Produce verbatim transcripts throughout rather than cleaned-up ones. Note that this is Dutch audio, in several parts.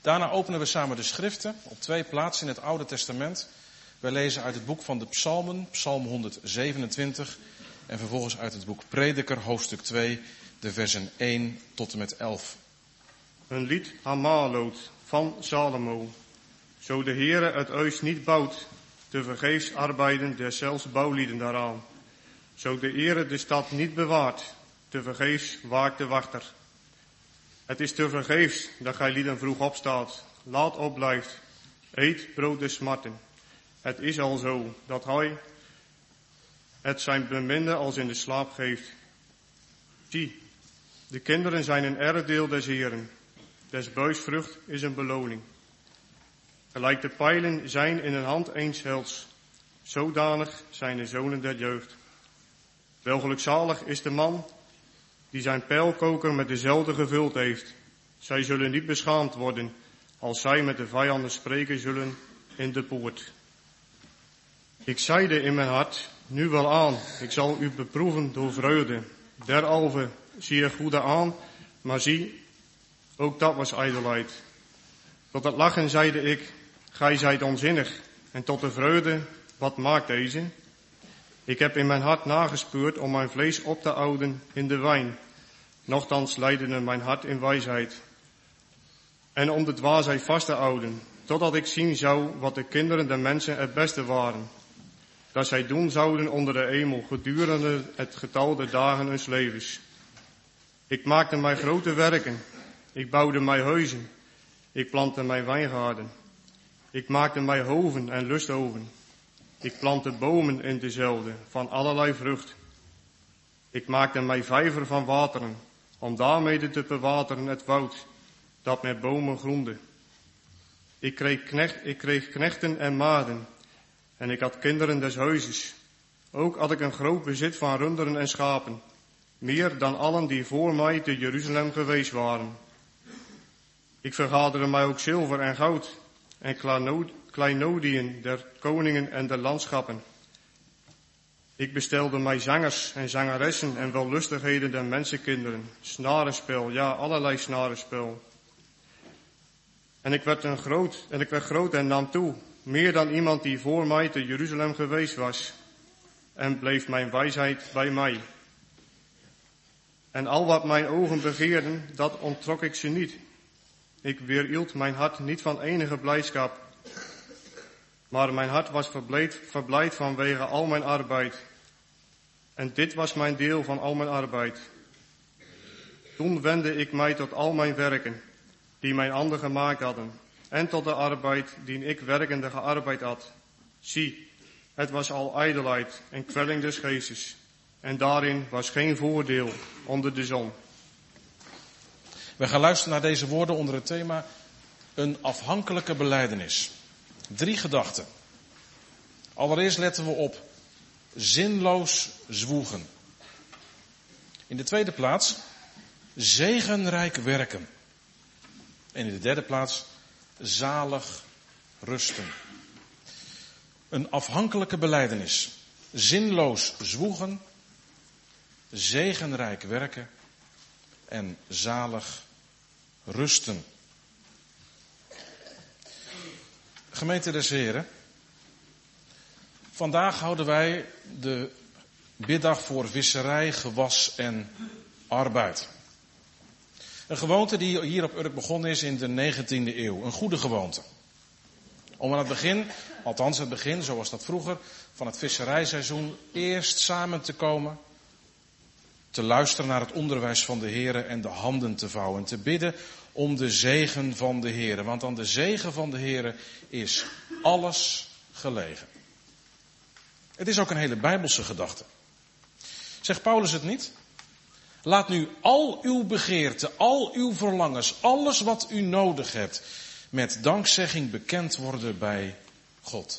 Daarna openen we samen de schriften op twee plaatsen in het Oude Testament. Wij lezen uit het boek van de Psalmen, Psalm honderdzevenentwintig. En vervolgens uit het boek Prediker, hoofdstuk twee, de versen één tot en met elf. Een lied Hamaloot van Salomo. Zo de Heere het huis niet bouwt, te vergeefs arbeiden deszelfs bouwlieden daaraan. Zo de Heere de stad niet bewaart, te vergeefs waakt de wachter. Het is te vergeefs dat gij lieden vroeg opstaat, laat opblijft, eet brood des smarten. Het is al zo dat hij het zijn beminde als in de slaap geeft. Zie, de kinderen zijn een erfdeel des Heeren, des buis vrucht is een beloning. Gelijk de pijlen zijn in een hand eens helds, zodanig zijn de zonen der jeugd. Wel gelukzalig is de man die zijn pijlkoker met dezelfde gevuld heeft. Zij zullen niet beschaamd worden als zij met de vijanden spreken zullen in de poort. Ik zeide in mijn hart, nu wel aan, ik zal u beproeven door vreugde. Derhalve zie je goede aan, maar zie, ook dat was ijdelheid. Tot het lachen zeide ik, gij zijt onzinnig, en tot de vreugde, wat maakt deze? Ik heb in mijn hart nagespeurd om mijn vlees op te houden in de wijn. Nochtans leidde mijn hart in wijsheid. En om de dwaasheid vast te houden, totdat ik zien zou wat de kinderen der mensen het beste waren. Dat zij doen zouden onder de hemel gedurende het getal der dagen hun levens. Ik maakte mij grote werken. Ik bouwde mij huizen. Ik plantte mij wijngaarden. Ik maakte mij hoven en lusthoven. Ik plantte bomen in dezelfde, van allerlei vrucht. Ik maakte mij vijver van wateren, om daarmede te bewateren het woud, dat met bomen groende. Ik kreeg, knecht, ik kreeg knechten en maagden, en ik had kinderen des huizes. Ook had ik een groot bezit van runderen en schapen, meer dan allen die voor mij te Jeruzalem geweest waren. Ik vergaderde mij ook zilver en goud, en kleinodiën der koningen en der landschappen. Ik bestelde mij zangers en zangeressen en wellustigheden der mensenkinderen, snarenspel, ja, allerlei snarenspel. En ik werd een groot, en ik werd groot en nam toe, meer dan iemand die voor mij te Jeruzalem geweest was, en bleef mijn wijsheid bij mij. En al wat mijn ogen begeerden, dat onttrok ik ze niet. Ik weerhield mijn hart niet van enige blijdschap, maar mijn hart was verblijd, verblijd vanwege al mijn arbeid. En dit was mijn deel van al mijn arbeid. Toen wendde ik mij tot al mijn werken, die mijn handen gemaakt hadden, en tot de arbeid die ik werkende gearbeid had. Zie, het was al ijdelheid en kwelling des geestes, en daarin was geen voordeel onder de zon. We gaan luisteren naar deze woorden onder het thema een afhankelijke belijdenis. Drie gedachten. Allereerst letten we op zinloos zwoegen. In de tweede plaats zegenrijk werken. En in de derde plaats zalig rusten. Een afhankelijke belijdenis. Zinloos zwoegen, zegenrijk werken en zalig rusten. Gemeente des Heren, vandaag houden wij de biddag voor visserij, gewas en arbeid. Een gewoonte die hier op Urk begonnen is in de negentiende eeuw. Een goede gewoonte. Om aan het begin, althans het begin, zoals dat vroeger, van het visserijseizoen eerst samen te komen, te luisteren naar het onderwijs van de Heere en de handen te vouwen. Te bidden om de zegen van de Heere. Want aan de zegen van de Heere is alles gelegen. Het is ook een hele bijbelse gedachte. Zegt Paulus het niet? Laat nu al uw begeerte, al uw verlangens, alles wat u nodig hebt, met dankzegging bekend worden bij God.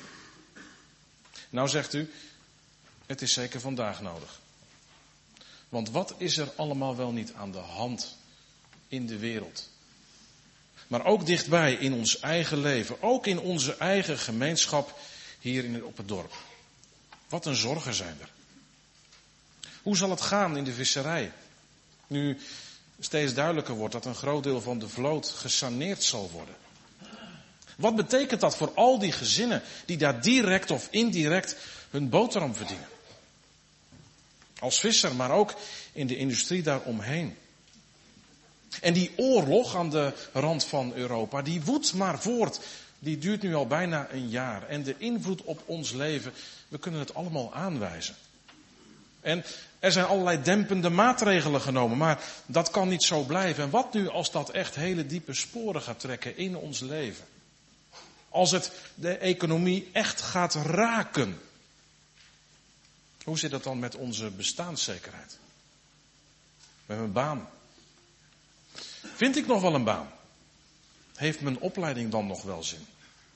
Nou zegt u, het is zeker vandaag nodig. Want wat is er allemaal wel niet aan de hand in de wereld? Maar ook dichtbij in ons eigen leven, ook in onze eigen gemeenschap hier in, op het dorp. Wat een zorgen zijn er. Hoe zal het gaan in de visserij? Nu steeds duidelijker wordt dat een groot deel van de vloot gesaneerd zal worden. Wat betekent dat voor al die gezinnen die daar direct of indirect hun boterham verdienen? Als visser, maar ook in de industrie daaromheen. En die oorlog aan de rand van Europa, die woedt maar voort. Die duurt nu al bijna een jaar. En de invloed op ons leven, we kunnen het allemaal aanwijzen. En er zijn allerlei dempende maatregelen genomen, maar dat kan niet zo blijven. En wat nu als dat echt hele diepe sporen gaat trekken in ons leven? Als het de economie echt gaat raken. Hoe zit het dan met onze bestaanszekerheid? Met mijn baan. Vind ik nog wel een baan? Heeft mijn opleiding dan nog wel zin?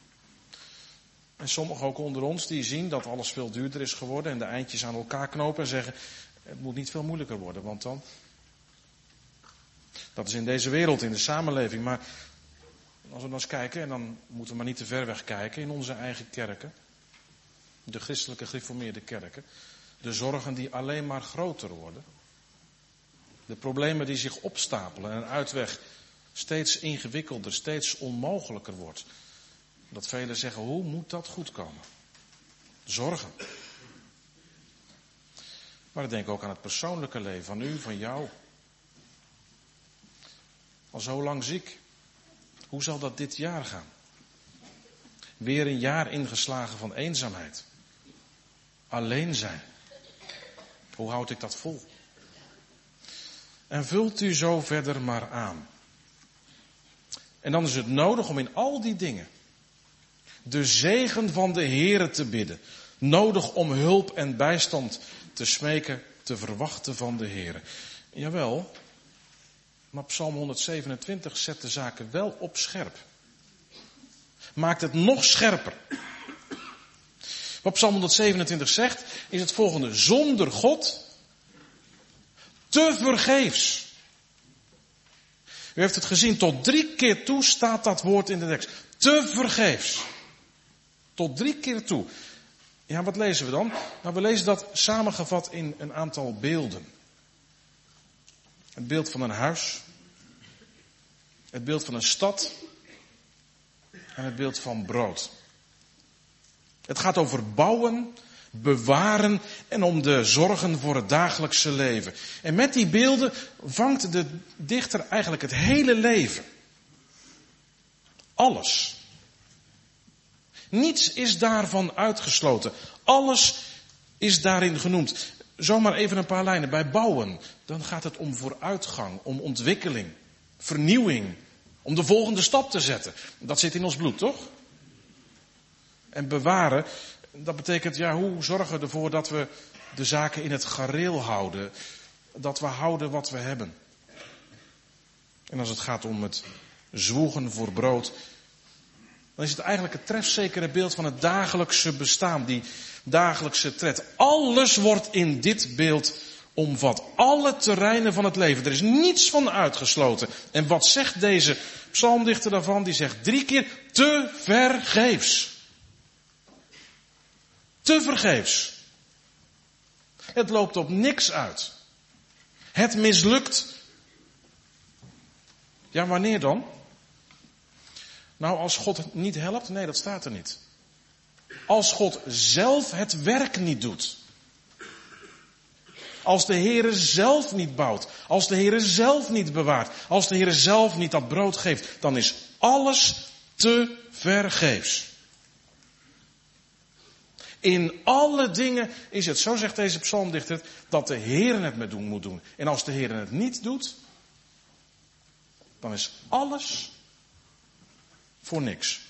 En sommigen ook onder ons die zien dat alles veel duurder is geworden en de eindjes aan elkaar knopen en zeggen, het moet niet veel moeilijker worden, want dan... Dat is in deze wereld, in de samenleving, maar als we dan eens kijken, en dan moeten we maar niet te ver weg kijken, in onze eigen kerken, de christelijke gereformeerde kerken, de zorgen die alleen maar groter worden, de problemen die zich opstapelen en een uitweg steeds ingewikkelder, steeds onmogelijker wordt. Dat velen zeggen, hoe moet dat goed komen? Zorgen. Maar ik denk ook aan het persoonlijke leven, van u, van jou. Al zo lang ziek. Hoe zal dat dit jaar gaan? Weer een jaar ingeslagen van eenzaamheid. Alleen zijn. Hoe houd ik dat vol? En vult u zo verder maar aan. En dan is het nodig om in al die dingen de zegen van de Heere te bidden. Nodig om hulp en bijstand te smeken, te verwachten van de Heere. Jawel, maar Psalm honderdzevenentwintig zet de zaken wel op scherp. Maakt het nog scherper. Wat Psalm honderdzevenentwintig zegt, is het volgende. Zonder God te vergeefs. U heeft het gezien, tot drie keer toe staat dat woord in de tekst. Te vergeefs. Tot drie keer toe. Ja, wat lezen we dan? Nou, we lezen dat samengevat in een aantal beelden. Het beeld van een huis. Het beeld van een stad. En het beeld van brood. Het gaat over bouwen, bewaren en om de zorgen voor het dagelijkse leven. En met die beelden vangt de dichter eigenlijk het hele leven. Alles. Niets is daarvan uitgesloten. Alles is daarin genoemd. Zomaar even een paar lijnen. Bij bouwen, dan gaat het om vooruitgang, om ontwikkeling, vernieuwing, om de volgende stap te zetten. Dat zit in ons bloed, toch? En bewaren, dat betekent, ja, hoe zorgen we ervoor dat we de zaken in het gareel houden? Dat we houden wat we hebben. En als het gaat om het zwoegen voor brood, dan is het eigenlijk het trefzekere beeld van het dagelijkse bestaan, die dagelijkse tred. Alles wordt in dit beeld omvat. Alle terreinen van het leven. Er is niets van uitgesloten. En wat zegt deze psalmdichter daarvan? Die zegt drie keer te vergeefs. Te vergeefs. Het loopt op niks uit. Het mislukt. Ja, wanneer dan? Nou, als God niet helpt? Nee, dat staat er niet. Als God zelf het werk niet doet. Als de Heere zelf niet bouwt. Als de Heere zelf niet bewaart. Als de Heere zelf niet dat brood geeft. Dan is alles te vergeefs. In alle dingen is het, zo zegt deze psalmdichter, dat de Heere het met doen moet doen. En als de Heere het niet doet, dan is alles voor niks.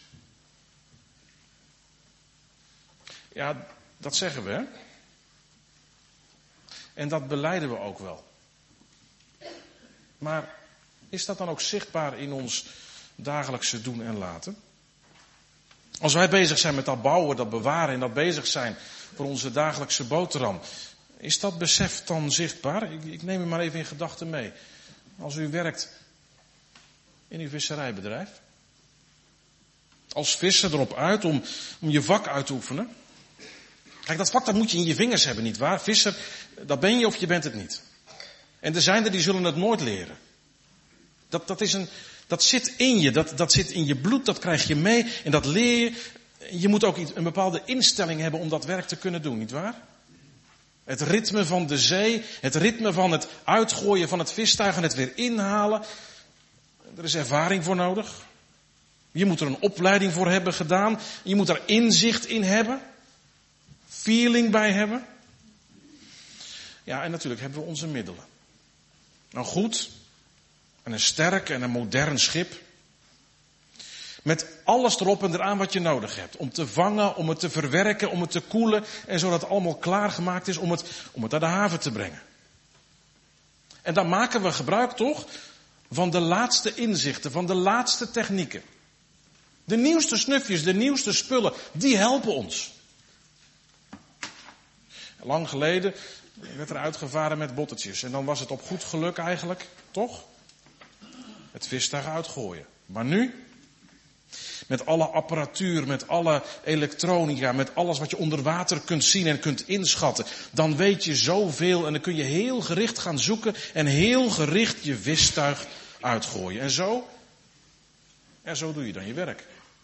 Ja, dat zeggen we, hè? En dat belijden we ook wel. Maar is dat dan ook zichtbaar in ons dagelijkse doen en laten? Als wij bezig zijn met dat bouwen, dat bewaren en dat bezig zijn voor onze dagelijkse boterham, is dat besef dan zichtbaar? Ik, ik neem u maar even in gedachten mee. Als u werkt in uw visserijbedrijf, als visser erop uit om, om je vak uit te oefenen. Kijk, dat vak dat moet je in je vingers hebben, nietwaar? Visser, dat ben je of je bent het niet. En er zijn er die zullen het nooit leren. Dat, dat, is een, dat zit in je, dat, dat zit in je bloed, dat krijg je mee en dat leer je. Je moet ook een bepaalde instelling hebben om dat werk te kunnen doen, nietwaar? Het ritme van de zee, het ritme van het uitgooien van het vistuig en het weer inhalen. Er is ervaring voor nodig. Je moet er een opleiding voor hebben gedaan. Je moet er inzicht in hebben. Feeling bij hebben. Ja, en natuurlijk hebben we onze middelen. Een goed en een sterk en een modern schip. Met alles erop en eraan wat je nodig hebt. Om te vangen, om het te verwerken, om het te koelen. En zodat het allemaal klaargemaakt is om het, om het naar de haven te brengen. En dan maken we gebruik toch van de laatste inzichten, van de laatste technieken. De nieuwste snufjes, de nieuwste spullen, die helpen ons. Lang geleden werd er uitgevaren met bottetjes. En dan was het op goed geluk eigenlijk, toch? Het vistuig uitgooien. Maar nu, met alle apparatuur, met alle elektronica, met alles wat je onder water kunt zien en kunt inschatten, dan weet je zoveel en dan kun je heel gericht gaan zoeken en heel gericht je vistuig uitgooien. En zo, en zo doe je dan je werk.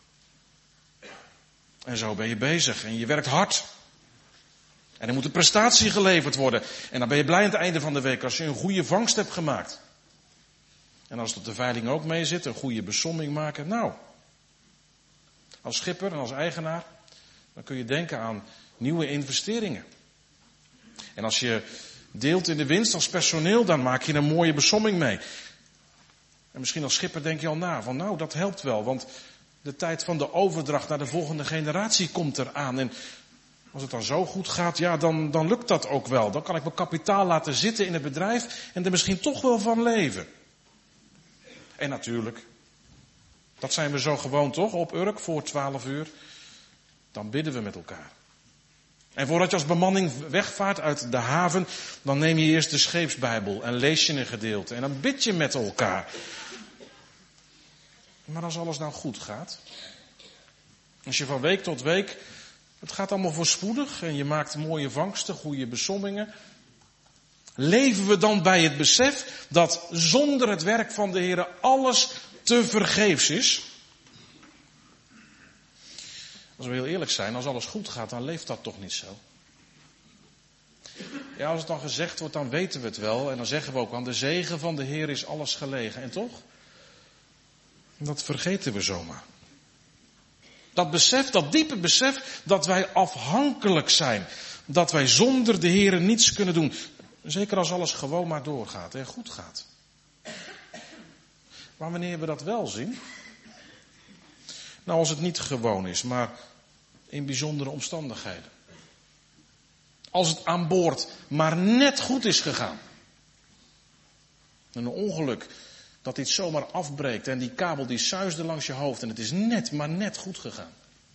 En zo ben je bezig en je werkt hard. En er moet een prestatie geleverd worden. En dan ben je blij aan het einde van de week als je een goede vangst hebt gemaakt. En als het op de veiling ook mee zit, een goede besomming maken. Nou, als schipper en als eigenaar, dan kun je denken aan nieuwe investeringen. En als je deelt in de winst als personeel, dan maak je een mooie besomming mee. En misschien als schipper denk je al na, van nou, dat helpt wel, want de tijd van de overdracht naar de volgende generatie komt eraan. En als het dan zo goed gaat, ja, dan, dan lukt dat ook wel. Dan kan ik mijn kapitaal laten zitten in het bedrijf en er misschien toch wel van leven. En natuurlijk, dat zijn we zo gewoon toch, op Urk voor twaalf uur. Dan bidden we met elkaar. En voordat je als bemanning wegvaart uit de haven, dan neem je eerst de scheepsbijbel en lees je een gedeelte. En dan bid je met elkaar. Maar als alles nou goed gaat, als je van week tot week, het gaat allemaal voorspoedig en je maakt mooie vangsten, goede besommingen. Leven we dan bij het besef dat zonder het werk van de Heer alles te vergeefs is? Als we heel eerlijk zijn, als alles goed gaat, dan leeft dat toch niet zo. Ja, als het dan gezegd wordt, dan weten we het wel. En dan zeggen we ook, aan de zegen van de Heer is alles gelegen. En toch? Dat vergeten we zomaar. Dat besef, dat diepe besef, dat wij afhankelijk zijn. Dat wij zonder de Heer niets kunnen doen. Zeker als alles gewoon maar doorgaat en goed gaat. Maar wanneer we dat wel zien? Nou, als het niet gewoon is, maar in bijzondere omstandigheden. Als het aan boord maar net goed is gegaan. Een ongeluk dat iets zomaar afbreekt en die kabel die suisde langs je hoofd en het is net, maar net goed gegaan.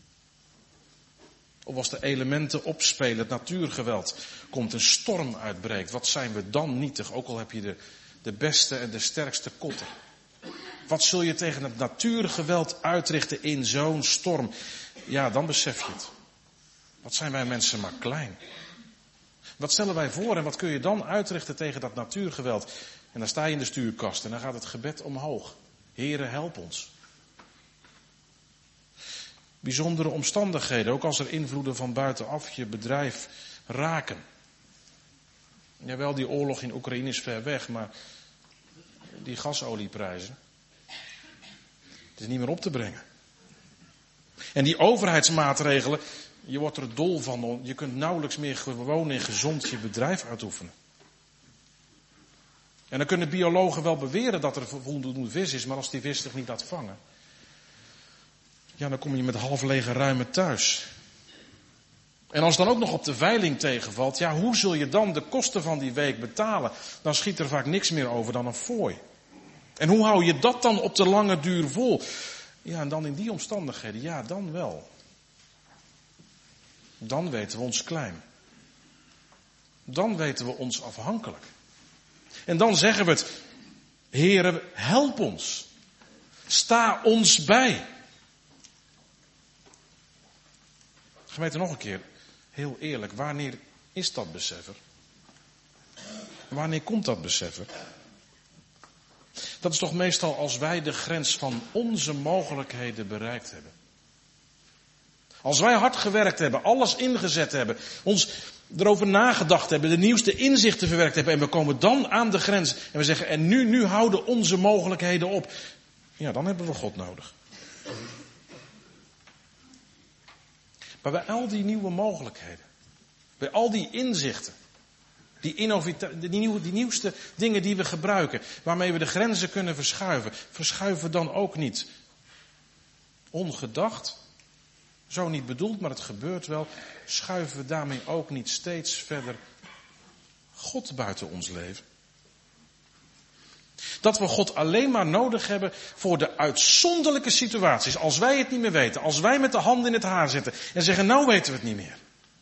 Of als de elementen opspelen, het natuurgeweld, komt een storm uitbreekt. Wat zijn we dan nietig, ook al heb je de, de beste en de sterkste kotter. Wat zul je tegen het natuurgeweld uitrichten in zo'n storm? Ja, dan besef je het. Wat zijn wij mensen maar klein. Wat stellen wij voor en wat kun je dan uitrichten tegen dat natuurgeweld? En dan sta je in de stuurkast en dan gaat het gebed omhoog. Heere, help ons. Bijzondere omstandigheden, ook als er invloeden van buitenaf je bedrijf raken. Jawel, die oorlog in Oekraïne is ver weg, maar die gasolieprijzen, het is niet meer op te brengen. En die overheidsmaatregelen, je wordt er dol van, je kunt nauwelijks meer gewoon en gezond je bedrijf uitoefenen. En dan kunnen biologen wel beweren dat er voldoende vis is, maar als die vis zich niet laat vangen, ja, dan kom je met half lege ruimen thuis. En als het dan ook nog op de veiling tegenvalt, ja, hoe zul je dan de kosten van die week betalen? Dan schiet er vaak niks meer over dan een fooi. En hoe hou je dat dan op de lange duur vol? Ja, en dan in die omstandigheden, ja, dan wel. Dan weten we ons klein. Dan weten we ons afhankelijk. En dan zeggen we het, Heere, help ons. Sta ons bij. Gemeente, nog een keer, heel eerlijk, wanneer is dat besef er? Wanneer komt dat besef er? Dat is toch meestal als wij de grens van onze mogelijkheden bereikt hebben. Als wij hard gewerkt hebben, alles ingezet hebben, ons erover nagedacht hebben, de nieuwste inzichten verwerkt hebben en we komen dan aan de grens en we zeggen en nu, nu houden onze mogelijkheden op. Ja, dan hebben we God nodig. Maar bij al die nieuwe mogelijkheden, bij al die inzichten, die, innovita- die, nieuwe, die nieuwste dingen die we gebruiken, waarmee we de grenzen kunnen verschuiven, verschuiven dan ook niet ongedacht, zo niet bedoeld, maar het gebeurt wel, schuiven we daarmee ook niet steeds verder God buiten ons leven. Dat we God alleen maar nodig hebben voor de uitzonderlijke situaties. Als wij het niet meer weten. Als wij met de handen in het haar zitten en zeggen, nou weten we het niet meer.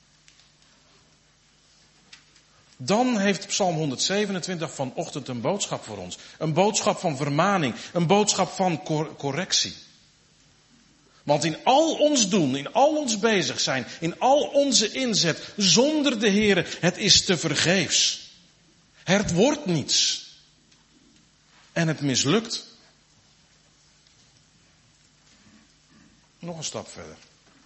Dan heeft Psalm honderdzevenentwintig vanochtend een boodschap voor ons. Een boodschap van vermaning. Een boodschap van cor- correctie. Want in al ons doen, in al ons bezig zijn, in al onze inzet, zonder de Heere, het is te vergeefs. Het wordt niets. En het mislukt. Nog een stap verder.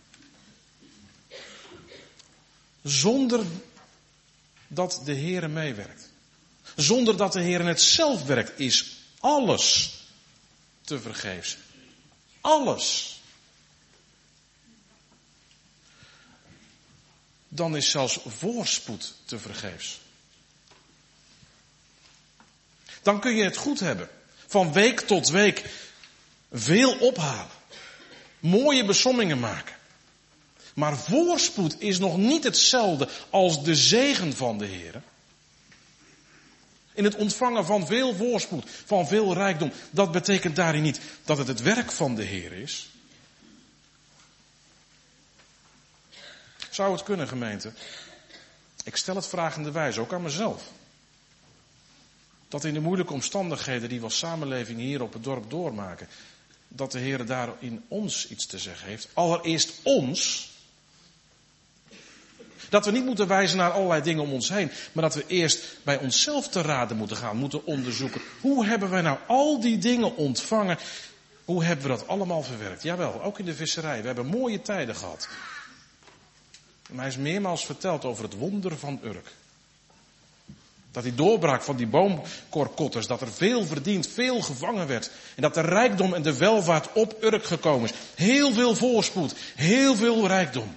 Zonder dat de Heere meewerkt. Zonder dat de Heere het zelf werkt, is alles te vergeefs. Alles. Dan is zelfs voorspoed te vergeefs. Dan kun je het goed hebben. Van week tot week veel ophalen. Mooie besommingen maken. Maar voorspoed is nog niet hetzelfde als de zegen van de Heer. In het ontvangen van veel voorspoed, van veel rijkdom. Dat betekent daarin niet dat het het werk van de Heer is. Zou het kunnen, gemeente? Ik stel het vragende wijze, ook aan mezelf. Dat in de moeilijke omstandigheden die we als samenleving hier op het dorp doormaken, dat de Heer daar in ons iets te zeggen heeft. Allereerst ons. Dat we niet moeten wijzen naar allerlei dingen om ons heen, maar dat we eerst bij onszelf te raden moeten gaan, moeten onderzoeken. Hoe hebben wij nou al die dingen ontvangen? Hoe hebben we dat allemaal verwerkt? Jawel, ook in de visserij. We hebben mooie tijden gehad. Maar hij is meermaals verteld over het wonder van Urk. Dat die doorbraak van die boomkorkotters, dat er veel verdiend, veel gevangen werd. En dat de rijkdom en de welvaart op Urk gekomen is. Heel veel voorspoed, heel veel rijkdom.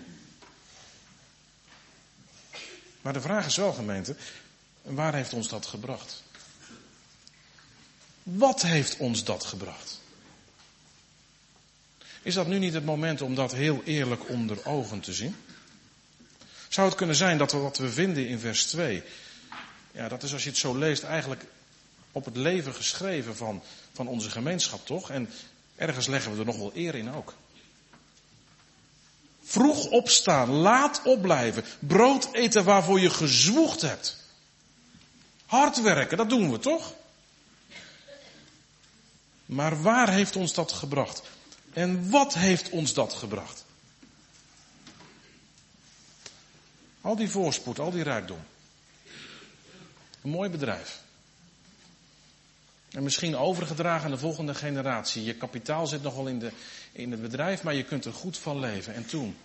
Maar de vraag is wel, gemeente, waar heeft ons dat gebracht? Wat heeft ons dat gebracht? Is dat nu niet het moment om dat heel eerlijk onder ogen te zien? Zou het kunnen zijn dat we wat we vinden in vers twee... Ja, dat is als je het zo leest eigenlijk op het leven geschreven van, van onze gemeenschap, toch? En ergens leggen we er nog wel eer in ook. Vroeg opstaan, laat opblijven, brood eten waarvoor je gezwoegd hebt. Hard werken, dat doen we toch? Maar waar heeft ons dat gebracht? En wat heeft ons dat gebracht? Al die voorspoed, al die rijkdom. Een mooi bedrijf. En misschien overgedragen aan de volgende generatie. Je kapitaal zit nog wel in, de, in het bedrijf, maar je kunt er goed van leven. En toen?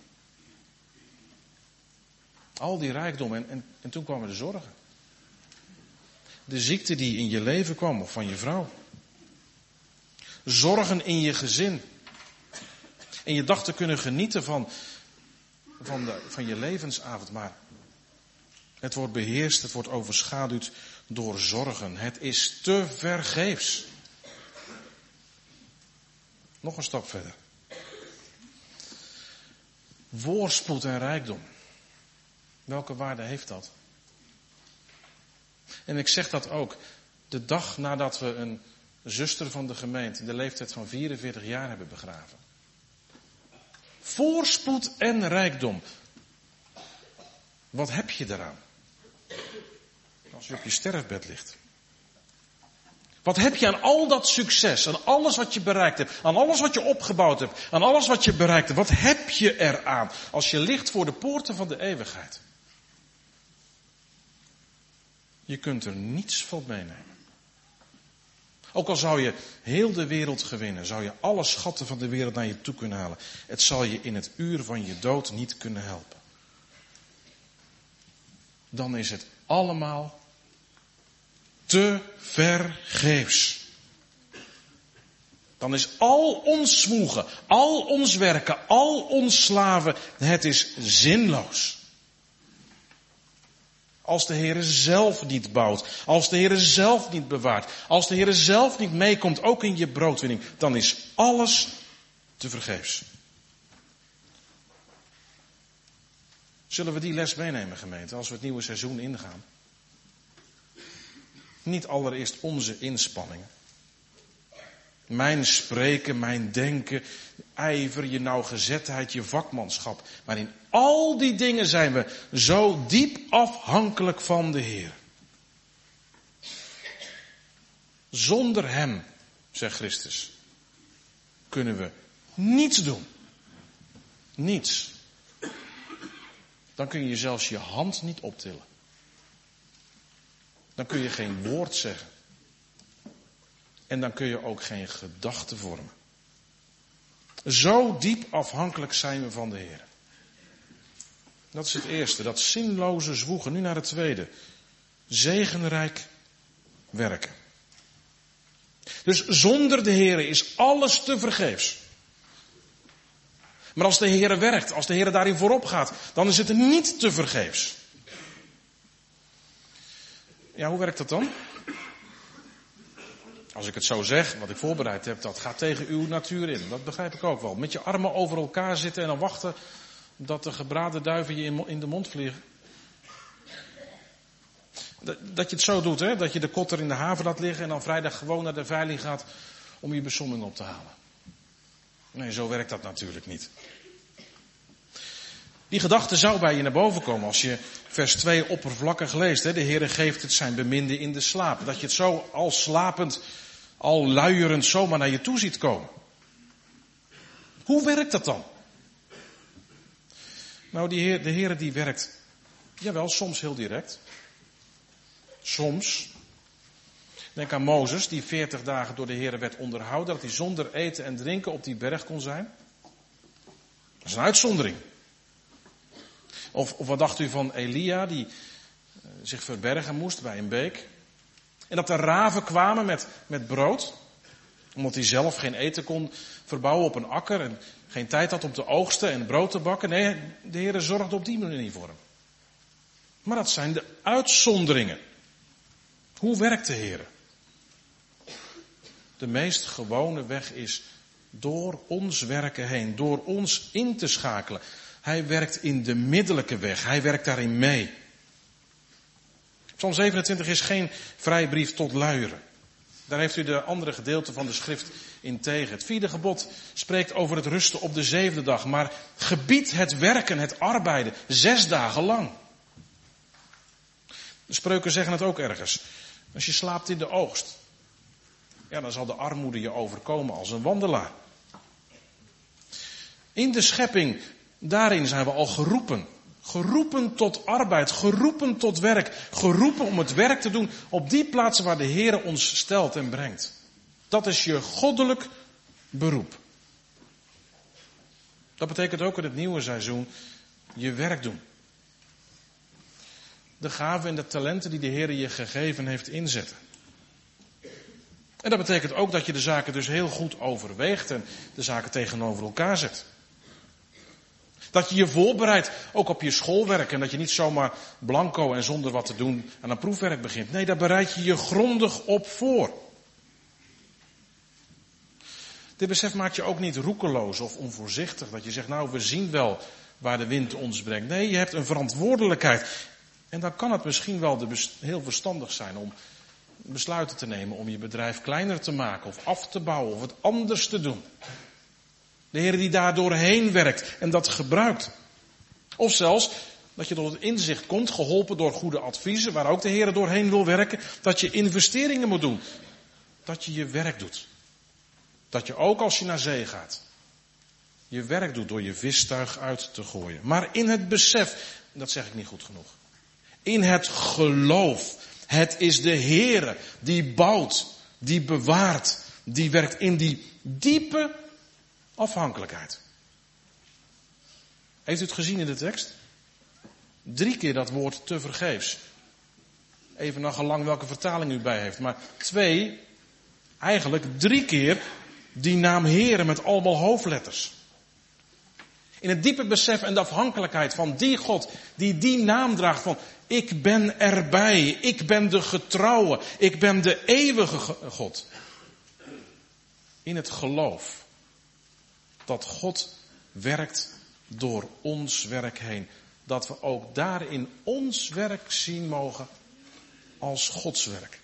Al die rijkdom en, en, en toen kwamen de zorgen. De ziekte die in je leven kwam, of van je vrouw. Zorgen in je gezin. En je dacht te kunnen genieten van, van, de, van je levensavond, maar het wordt beheerst, het wordt overschaduwd door zorgen. Het is te vergeefs. Nog een stap verder. Voorspoed en rijkdom. Welke waarde heeft dat? En ik zeg dat ook de dag nadat we een zuster van de gemeente in de leeftijd van vierenveertig jaar hebben begraven. Voorspoed en rijkdom. Wat heb je daaraan? Als je op je sterfbed ligt. Wat heb je aan al dat succes, aan alles wat je bereikt hebt, aan alles wat je opgebouwd hebt, aan alles wat je bereikt hebt. Wat heb je eraan als je ligt voor de poorten van de eeuwigheid? Je kunt er niets van meenemen. Ook al zou je heel de wereld gewinnen, zou je alle schatten van de wereld naar je toe kunnen halen. Het zal je in het uur van je dood niet kunnen helpen. Dan is het allemaal te vergeefs. Dan is al ons zwoegen, al ons werken, al ons slaven, het is zinloos. Als de Heere zelf niet bouwt, als de Heere zelf niet bewaart, als de Heere zelf niet meekomt, ook in je broodwinning, dan is alles te vergeefs. Zullen we die les meenemen, gemeente, als we het nieuwe seizoen ingaan? Niet allereerst onze inspanningen. Mijn spreken, mijn denken, ijver, je nauwgezetheid, je vakmanschap. Maar in al die dingen zijn we zo diep afhankelijk van de Heer. Zonder Hem, zegt Christus, kunnen we niets doen. Niets. Dan kun je zelfs je hand niet optillen. Dan kun je geen woord zeggen. En dan kun je ook geen gedachte vormen. Zo diep afhankelijk zijn we van de Heer. Dat is het eerste, dat zinloze zwoegen. Nu naar het tweede. Zegenrijk werken. Dus zonder de Heer is alles te vergeefs. Maar als de Heer werkt, als de Heer daarin voorop gaat, dan is het niet te vergeefs. Ja, hoe werkt dat dan? Als ik het zo zeg, wat ik voorbereid heb, dat gaat tegen uw natuur in. Dat begrijp ik ook wel. Met je armen over elkaar zitten en dan wachten dat de gebraden duiven je in de mond vliegen. Dat je het zo doet, hè? Dat je de kotter in de haven laat liggen en dan vrijdag gewoon naar de veiling gaat om je besomming op te halen. Nee, zo werkt dat natuurlijk niet. Die gedachte zou bij je naar boven komen als je vers twee oppervlakkig leest. Hè? De Heere geeft het zijn beminde in de slaap. Dat je het zo al slapend, al luierend zomaar naar je toe ziet komen. Hoe werkt dat dan? Nou, die heer, de Heere die werkt, jawel, soms heel direct. Soms. Denk aan Mozes, die veertig dagen door de Heere werd onderhouden, dat hij zonder eten en drinken op die berg kon zijn. Dat is een uitzondering. Of, of wat dacht u van Elia, die uh, zich verbergen moest bij een beek. En dat de raven kwamen met, met brood. Omdat hij zelf geen eten kon verbouwen op een akker. En geen tijd had om te oogsten en brood te bakken. Nee, de Heer zorgde op die manier voor hem. Maar dat zijn de uitzonderingen. Hoe werkt de Heer? De meest gewone weg is door ons werken heen. Door ons in te schakelen. Hij werkt in de middelijke weg. Hij werkt daarin mee. Psalm zevenentwintig is geen vrijbrief tot luieren. Daar heeft u de andere gedeelte van de schrift in tegen. Het vierde gebod spreekt over het rusten op de zevende dag. Maar gebiedt het werken, het arbeiden, zes dagen lang. De spreuken zeggen het ook ergens. Als je slaapt in de oogst, ja, dan zal de armoede je overkomen als een wandelaar. In de schepping, daarin zijn we al geroepen. Geroepen tot arbeid, geroepen tot werk. Geroepen om het werk te doen op die plaatsen waar de Heer ons stelt en brengt. Dat is je goddelijk beroep. Dat betekent ook in het nieuwe seizoen je werk doen. De gaven en de talenten die de Heer je gegeven heeft inzetten. En dat betekent ook dat je de zaken dus heel goed overweegt en de zaken tegenover elkaar zet. Dat je je voorbereidt, ook op je schoolwerk. En dat je niet zomaar blanco en zonder wat te doen aan een proefwerk begint. Nee, daar bereid je je grondig op voor. Dit besef maakt je ook niet roekeloos of onvoorzichtig. Dat je zegt, nou, we zien wel waar de wind ons brengt. Nee, je hebt een verantwoordelijkheid. En dan kan het misschien wel de bes- heel verstandig zijn om besluiten te nemen om je bedrijf kleiner te maken of af te bouwen of het anders te doen. De Heer die daar doorheen werkt en dat gebruikt. Of zelfs dat je tot het inzicht komt, geholpen door goede adviezen, waar ook de Heer doorheen wil werken, dat je investeringen moet doen. Dat je je werk doet. Dat je ook als je naar zee gaat, je werk doet door je vistuig uit te gooien. Maar in het besef, dat zeg ik niet goed genoeg, in het geloof, het is de Heer die bouwt die bewaart, die werkt in die diepe afhankelijkheid. Heeft u het gezien in de tekst? Drie keer dat woord tevergeefs. Even naar gelang welke vertaling u bij heeft. Maar twee, eigenlijk drie keer die naam Heere met allemaal hoofdletters. In het diepe besef en de afhankelijkheid van die God die die naam draagt van ik ben erbij, ik ben de getrouwe, ik ben de eeuwige God. In het geloof dat God werkt door ons werk heen. Dat we ook daarin ons werk zien mogen als Gods werk.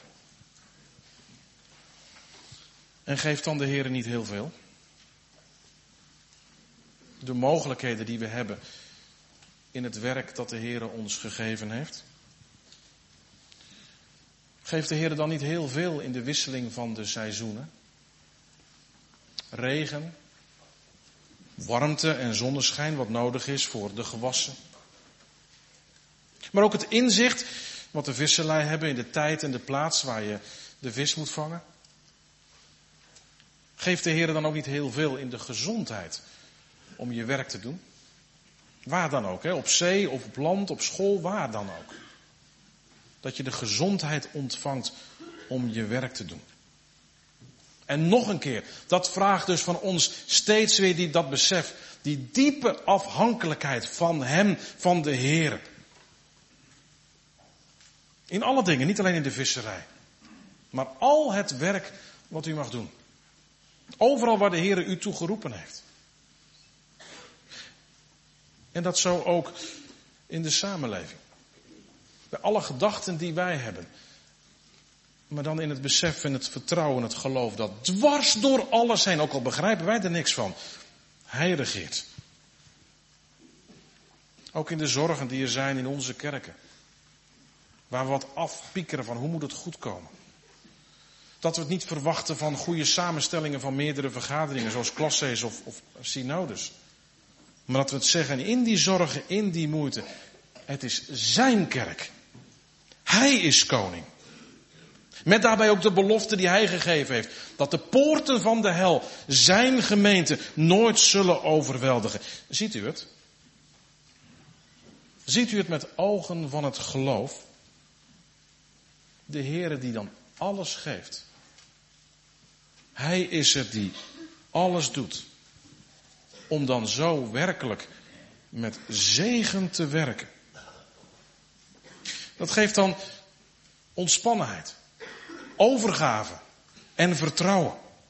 En geeft dan de Heer niet heel veel? De mogelijkheden die we hebben in het werk dat de Heer ons gegeven heeft? Geeft de Heer dan niet heel veel in de wisseling van de seizoenen? Regen, warmte en zonneschijn wat nodig is voor de gewassen. Maar ook het inzicht wat de visserlui hebben in de tijd en de plaats waar je de vis moet vangen. Geeft de Heer dan ook niet heel veel in de gezondheid om je werk te doen? Waar dan ook, hè? Op zee of op land, op school, waar dan ook. Dat je de gezondheid ontvangt om je werk te doen. En nog een keer, dat vraagt dus van ons steeds weer die, dat besef, die diepe afhankelijkheid van Hem, van de Heer. In alle dingen, niet alleen in de visserij. Maar al het werk wat u mag doen. Overal waar de Heer u toe geroepen heeft. En dat zo ook in de samenleving. Bij alle gedachten die wij hebben. Maar dan in het besef en het vertrouwen, het geloof dat dwars door alles heen, ook al begrijpen wij er niks van, Hij regeert. Ook in de zorgen die er zijn in onze kerken. Waar we wat afpiekeren van hoe moet het goed komen. Dat we het niet verwachten van goede samenstellingen van meerdere vergaderingen, zoals klassees of, of synodes. Maar dat we het zeggen in die zorgen, in die moeite. Het is zijn kerk. Hij is koning. Met daarbij ook de belofte die hij gegeven heeft. Dat de poorten van de hel zijn gemeente nooit zullen overweldigen. Ziet u het? Ziet u het met ogen van het geloof? De Heere die dan alles geeft. Hij is het die alles doet. Om dan zo werkelijk met zegen te werken. Dat geeft dan ontspannenheid, overgave en vertrouwen.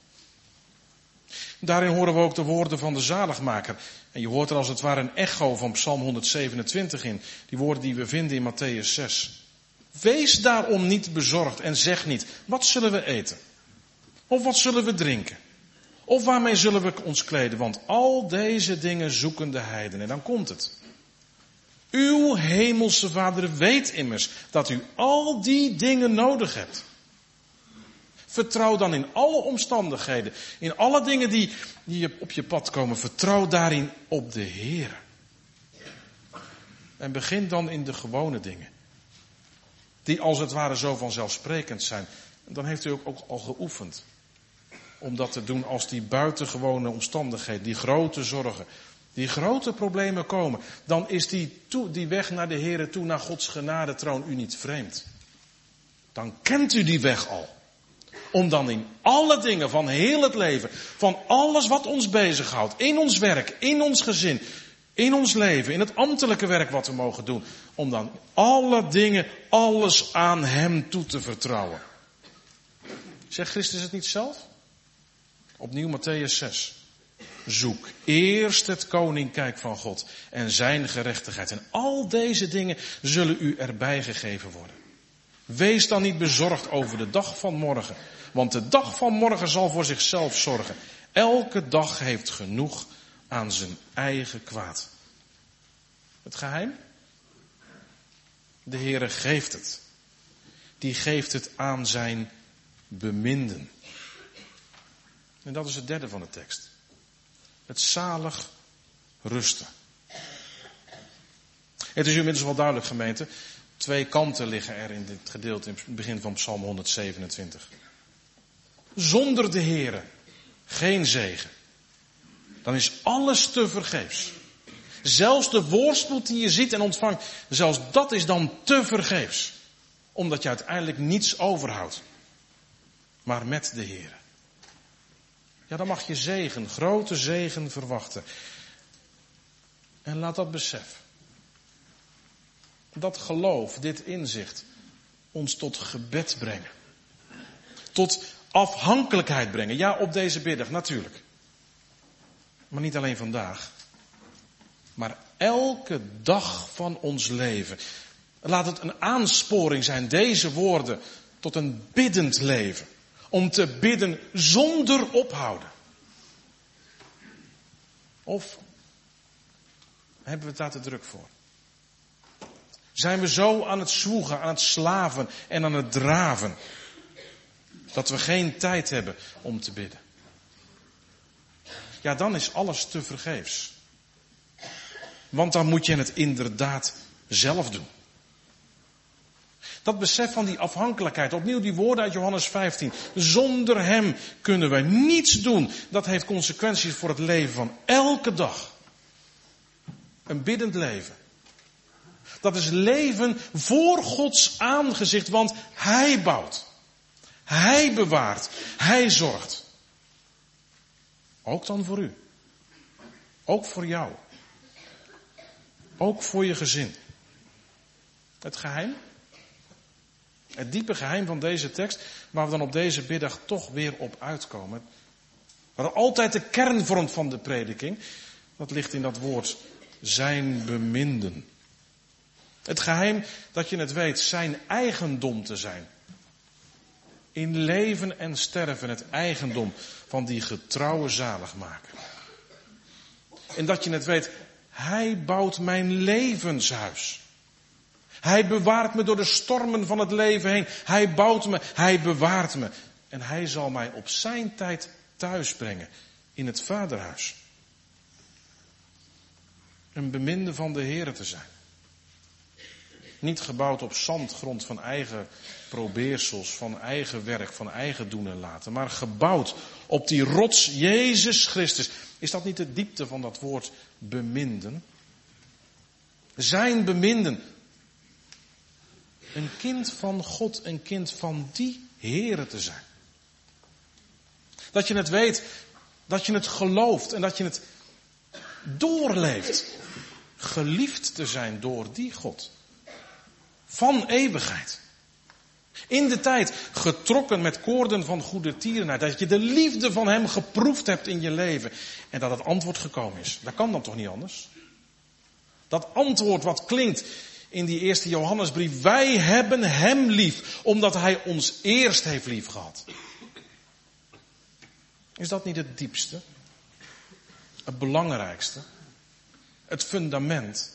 Daarin horen we ook de woorden van de zaligmaker. En je hoort er als het ware een echo van Psalm honderdzevenentwintig in. Die woorden die we vinden in Matthäus zes. Wees daarom niet bezorgd en zeg niet, wat zullen we eten? Of wat zullen we drinken? Of waarmee zullen we ons kleden? Want al deze dingen zoeken de heidenen. En dan komt het. Uw hemelse Vader weet immers dat u al die dingen nodig hebt. Vertrouw dan in alle omstandigheden, in alle dingen die, die op je pad komen, vertrouw daarin op de Heer. En begin dan in de gewone dingen. Die als het ware zo vanzelfsprekend zijn. En dan heeft u ook, ook al geoefend. Om dat te doen als die buitengewone omstandigheden, die grote zorgen, die grote problemen komen. Dan is die, toe, die weg naar de Heere toe, naar Gods genadetroon u niet vreemd. Dan kent u die weg al. Om dan in alle dingen van heel het leven, van alles wat ons bezighoudt, in ons werk, in ons gezin, in ons leven, in het ambtelijke werk wat we mogen doen. Om dan alle dingen, alles aan Hem toe te vertrouwen. Zegt Christus het niet zelf? Opnieuw Matthäus zes. Zoek eerst het koninkrijk van God en zijn gerechtigheid. En al deze dingen zullen u erbij gegeven worden. Wees dan niet bezorgd over de dag van morgen. Want de dag van morgen zal voor zichzelf zorgen. Elke dag heeft genoeg aan zijn eigen kwaad. Het geheim? De Heere geeft het. Die geeft het aan zijn beminden. En dat is het derde van de tekst. Het zalig rusten. Het is u inmiddels wel duidelijk, gemeente. Twee kanten liggen er in dit gedeelte in het begin van Psalm honderdzevenentwintig. zonder de Heere geen zegen. Dan is alles te vergeefs. Zelfs de voorspoed die je ziet en ontvangt, zelfs dat is dan te vergeefs. Omdat je uiteindelijk niets overhoudt. Maar met de Heere. Ja, dan mag je zegen, grote zegen verwachten. En laat dat besef. Dat geloof, dit inzicht, ons tot gebed brengen. Tot afhankelijkheid brengen. Ja, op deze biddag, natuurlijk. Maar niet alleen vandaag. Maar elke dag van ons leven. Laat het een aansporing zijn, deze woorden, tot een biddend leven. Om te bidden zonder ophouden. Of hebben we het daar te druk voor? Zijn we zo aan het zwoegen, aan het slaven en aan het draven, dat we geen tijd hebben om te bidden? Ja, dan is alles te vergeefs. Want dan moet je het inderdaad zelf doen. Dat besef van die afhankelijkheid, opnieuw die woorden uit Johannes vijftien. Zonder hem kunnen wij niets doen. Dat heeft consequenties voor het leven van elke dag. Een biddend leven. Dat is leven voor Gods aangezicht, want Hij bouwt. Hij bewaart. Hij zorgt. Ook dan voor u. Ook voor jou. Ook voor je gezin. Het geheim. Het diepe geheim van deze tekst, waar we dan op deze biddag toch weer op uitkomen. Waar altijd de kern vormt van de prediking. Dat ligt in dat woord zijn beminden. Het geheim dat je het weet zijn eigendom te zijn. In leven en sterven het eigendom van die getrouwe zaligmaker. En dat je het weet, Hij bouwt mijn levenshuis. Hij bewaart me door de stormen van het leven heen. Hij bouwt me, Hij bewaart me. En Hij zal mij op zijn tijd thuis brengen in het vaderhuis. Een beminde van de Heere te zijn. Niet gebouwd op zandgrond van eigen probeersels, van eigen werk, van eigen doen en laten. Maar gebouwd op die rots Jezus Christus. Is dat niet de diepte van dat woord beminden? Zijn beminden. Een kind van God, een kind van die Heere te zijn. Dat je het weet, dat je het gelooft en dat je het doorleeft. Geliefd te zijn door die God. Van eeuwigheid. In de tijd getrokken met koorden van goede tierenheid. Dat je de liefde van Hem geproefd hebt in je leven. En dat het antwoord gekomen is. Dat kan dan toch niet anders? Dat antwoord wat klinkt in die eerste Johannesbrief. Wij hebben Hem lief. Omdat Hij ons eerst heeft lief gehad. Is dat niet het diepste? Het belangrijkste? Het fundament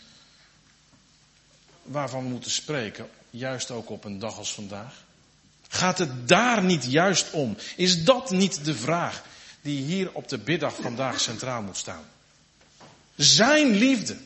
waarvan we moeten spreken, juist ook op een dag als vandaag? Gaat het daar niet juist om? Is dat niet de vraag die hier op de biddag vandaag centraal moet staan? Zijn liefde.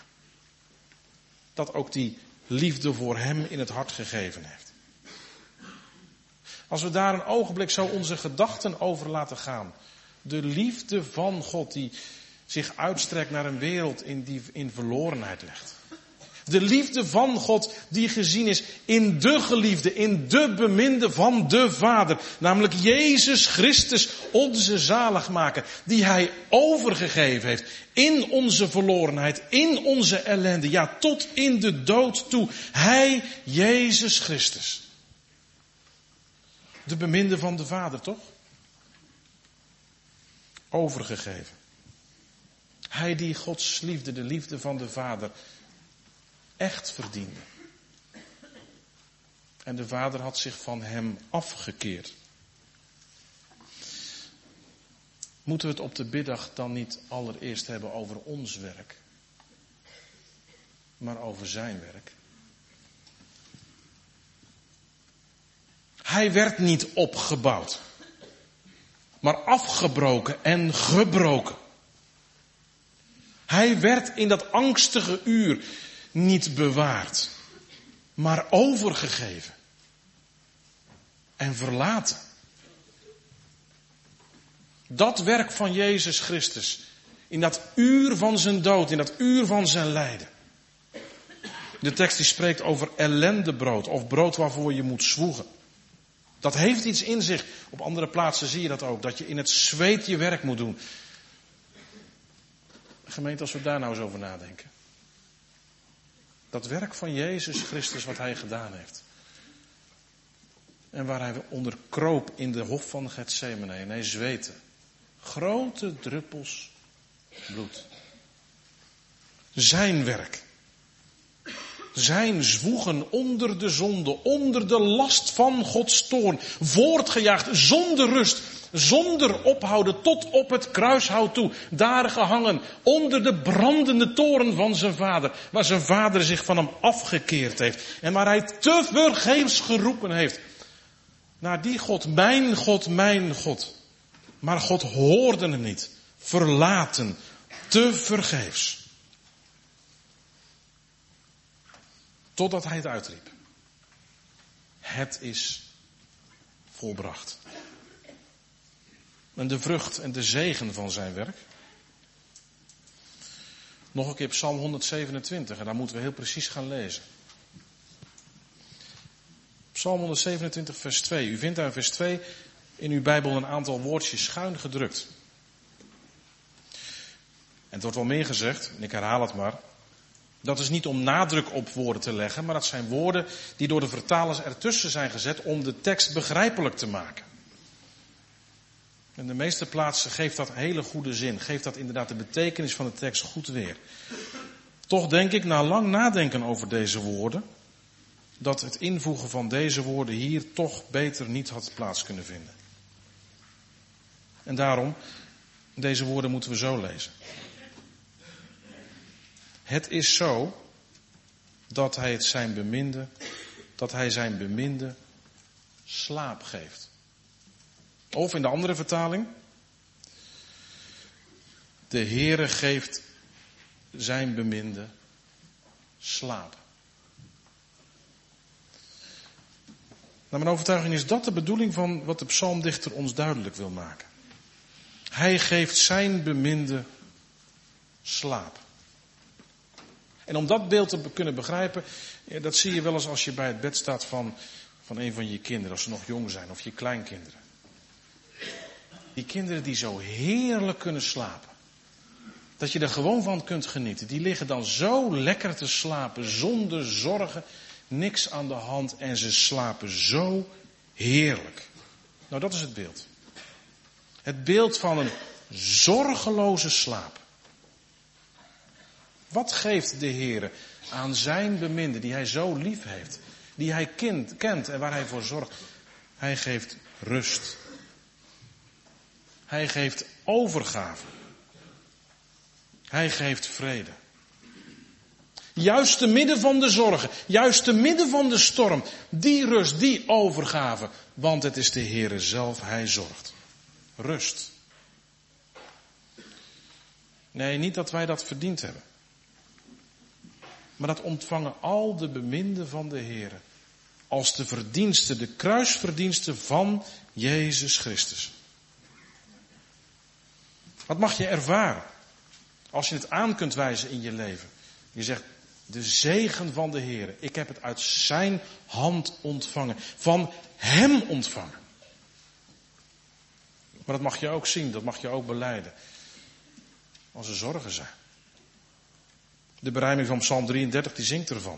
Dat ook die liefde voor Hem in het hart gegeven heeft. Als we daar een ogenblik zo onze gedachten over laten gaan. De liefde van God die zich uitstrekt naar een wereld in die in verlorenheid ligt. De liefde van God die gezien is in de geliefde, in de beminde van de Vader. Namelijk Jezus Christus, onze zaligmaker. Die Hij overgegeven heeft in onze verlorenheid, in onze ellende. Ja, tot in de dood toe. Hij, Jezus Christus. De beminde van de Vader, toch? Overgegeven. Hij die Gods liefde, de liefde van de Vader, echt verdiende. En de Vader had zich van Hem afgekeerd. Moeten we het op de biddag dan niet allereerst hebben over ons werk, maar over zijn werk? Hij werd niet opgebouwd, maar afgebroken en gebroken. Hij werd in dat angstige uur niet bewaard, maar overgegeven en verlaten. Dat werk van Jezus Christus. In dat uur van zijn dood, in dat uur van zijn lijden. De tekst die spreekt over ellendebrood of brood waarvoor je moet zwoegen. Dat heeft iets in zich. Op andere plaatsen zie je dat ook. Dat je in het zweet je werk moet doen. Gemeente, als we daar nou eens over nadenken. Dat werk van Jezus Christus wat hij gedaan heeft. En waar hij onder kroop in de hof van Getsemane. En hij zweette. Grote druppels bloed. Zijn werk. Zijn zwoegen onder de zonde, onder de last van Gods toorn, voortgejaagd, zonder rust, zonder ophouden, tot op het kruishout toe, daar gehangen, onder de brandende toorn van zijn vader, waar zijn vader zich van hem afgekeerd heeft en waar hij tevergeefs geroepen heeft, naar die God, mijn God, mijn God. Maar God hoorde hem niet, verlaten, tevergeefs. Totdat hij het uitriep. Het is volbracht. En de vrucht en de zegen van zijn werk. Nog een keer Psalm honderdzevenentwintig. En daar moeten we heel precies gaan lezen. Psalm honderdzevenentwintig vers twee. U vindt daar in vers twee in uw Bijbel een aantal woordjes schuin gedrukt. En het wordt wel meer gezegd, en ik herhaal het maar. Dat is niet om nadruk op woorden te leggen, maar dat zijn woorden die door de vertalers ertussen zijn gezet om de tekst begrijpelijk te maken. In de meeste plaatsen geeft dat hele goede zin, geeft dat inderdaad de betekenis van de tekst goed weer. Toch denk ik, na lang nadenken over deze woorden, dat het invoegen van deze woorden hier toch beter niet had plaats kunnen vinden. En daarom, deze woorden moeten we zo lezen. Het is zo dat hij het zijn beminde, dat hij zijn beminde slaap geeft. Of in de andere vertaling, de Heere geeft zijn beminde slaap. Naar mijn overtuiging is dat de bedoeling van wat de psalmdichter ons duidelijk wil maken. Hij geeft zijn beminde slaap. En om dat beeld te kunnen begrijpen, ja, dat zie je wel eens als je bij het bed staat van, van een van je kinderen, als ze nog jong zijn, of je kleinkinderen. Die kinderen die zo heerlijk kunnen slapen. Dat je er gewoon van kunt genieten. Die liggen dan zo lekker te slapen, zonder zorgen, niks aan de hand en ze slapen zo heerlijk. Nou, dat is het beeld. Het beeld van een zorgeloze slaap. Wat geeft de Heere aan zijn beminde, die hij zo lief heeft, die hij kind, kent en waar hij voor zorgt? Hij geeft rust. Hij geeft overgave. Hij geeft vrede. Juist te midden van de zorgen, juist te midden van de storm, die rust, die overgave, want het is de Heere zelf, hij zorgt. Rust. Nee, niet dat wij dat verdiend hebben. Maar dat ontvangen al de beminden van de Heere. Als de verdiensten, de kruisverdiensten van Jezus Christus. Wat mag je ervaren? Als je het aan kunt wijzen in je leven. Je zegt, de zegen van de Heere. Ik heb het uit zijn hand ontvangen. Van hem ontvangen. Maar dat mag je ook zien, dat mag je ook belijden. Als er zorgen zijn. De berijming van Psalm drieëndertig, die zingt ervan.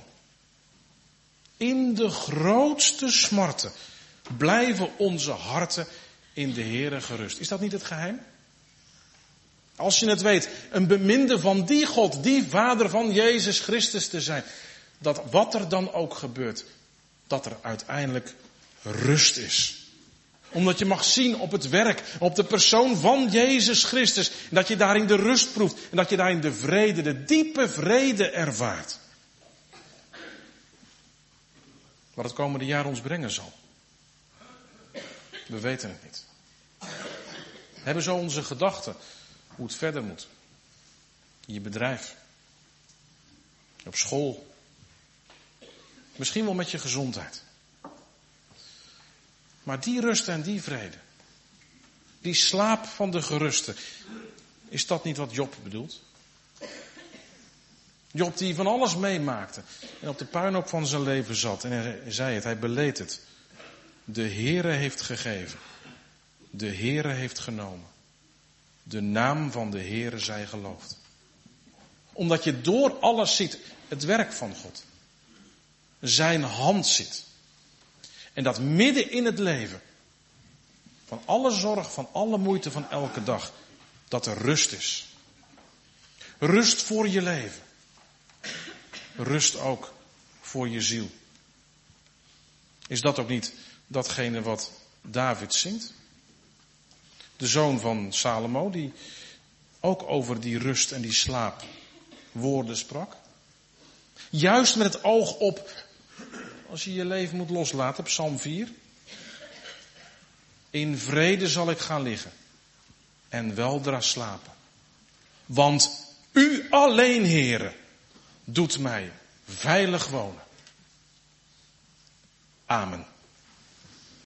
In de grootste smarten blijven onze harten in de Heere gerust. Is dat niet het geheim? Als je het weet, een beminde van die God, die Vader van Jezus Christus te zijn. Dat wat er dan ook gebeurt, dat er uiteindelijk rust is. Omdat je mag zien op het werk, op de persoon van Jezus Christus. Dat je daarin de rust proeft. En dat je daarin de vrede, de diepe vrede ervaart. Wat het komende jaar ons brengen zal. We weten het niet. We hebben zo onze gedachten hoe het verder moet. In je bedrijf. Op school. Misschien wel met je gezondheid. Maar die rust en die vrede, Die slaap van de geruste. Is dat niet wat Job bedoelt? Job die van alles meemaakte. En op de puinhoop van zijn leven zat. En hij zei het, hij beleed het. De Heere heeft gegeven. De Heere heeft genomen. De naam van de Heere zij geloofd. Omdat je door alles ziet het werk van God. Zijn hand ziet. En dat midden in het leven. Van alle zorg, van alle moeite van elke dag. Dat er rust is. Rust voor je leven. Rust ook voor je ziel. Is dat ook niet datgene wat David zingt? De zoon van Salomo, die ook over die rust en die slaap woorden sprak. Juist met het oog op, als je je leven moet loslaten, Psalm vier. In vrede zal ik gaan liggen en weldra slapen. Want u alleen, Heere, doet mij veilig wonen. Amen.